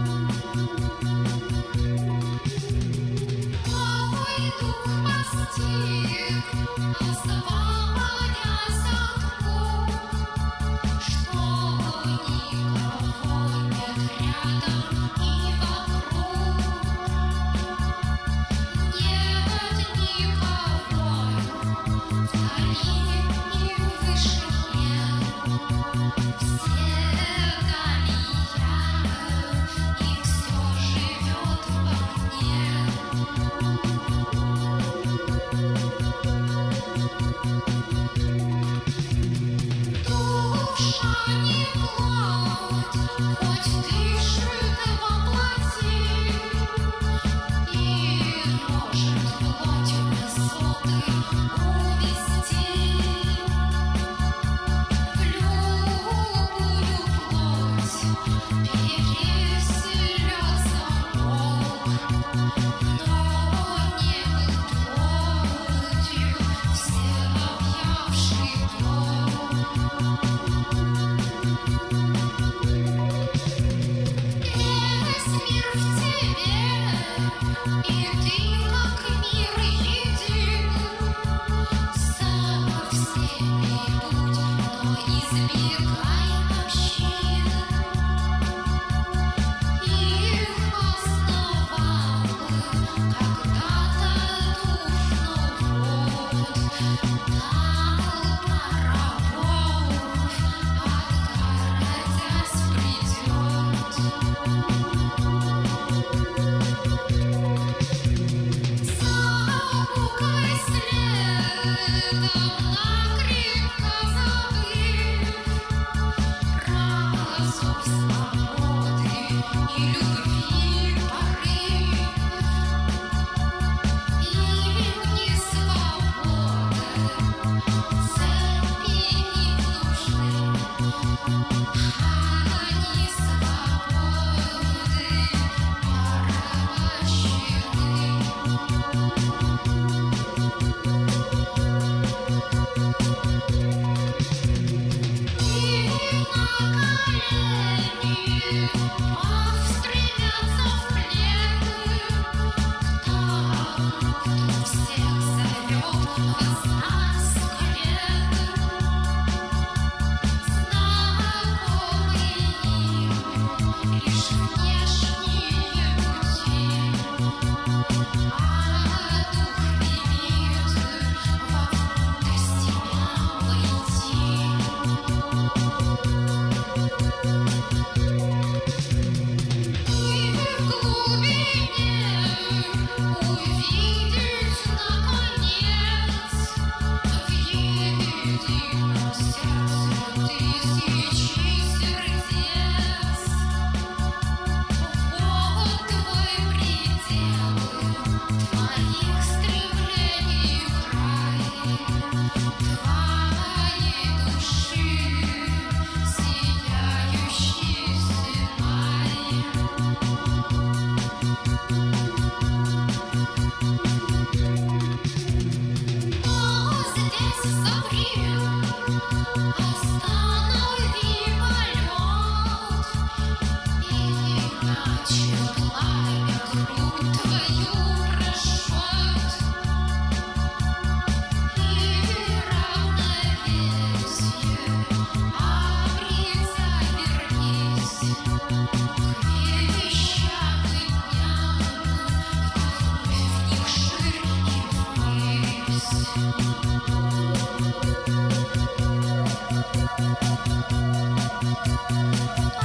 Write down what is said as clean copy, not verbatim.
Плавой дух постиг, оставаясь одну, что никого нет рядом и вокруг. Нет никого вдали и в вышине. Все гоняют, и все живет во мне. Душа не плоть, хоть дышит во плоти, и может плоть высоты увести. В любую плоть переселяться мог, но не был плотью всеобъявший Бог. Весь мир в тебе, и ты как мир един. Со всеми будь, но избегай общин. Их основал когда-то дух, но вот дал паровоз, отгородясь придет. За буквой следом накрепко забыв разум свободы и любви порыв. Им не свобода, цепи не нужны, они свободы порабощены. И на колени устремятся в плен. Кто всех зовет восстать с колен, знакомые им лишь внешние пути, а дух велит вовнутрь себя войти. И в глубине увидеть наконец в едином сердце тысячи сердец. Вот твой предел, твоих стремлений край, твоей души сияющий май. Но здесь замри, останови полет, иначе пламя грудь твою прожжет. И равновесие обретя вернись к вещам и дням, вдохнув в них ширь и ввысь.